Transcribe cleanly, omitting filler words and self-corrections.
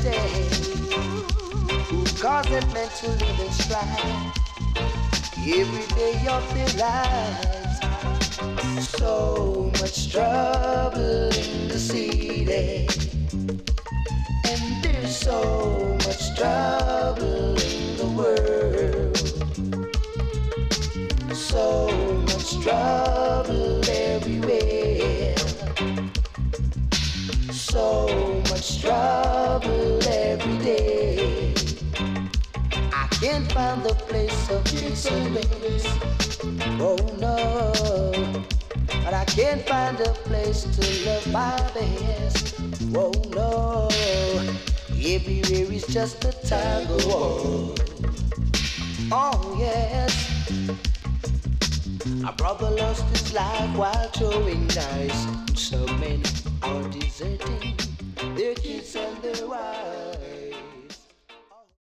stay, who cause them meant to live and strive every day of their lives. So much trouble in the city, and there's so much trouble in the world. So much trouble everywhere. So much trouble every day. I can't find the place of peace and rest. Oh no. But I can't find a place to love my best. Oh no. Everywhere is just a tug of war. Oh yes. A brother lost his life while throwing dice. Some men are deserting their kids and their wives.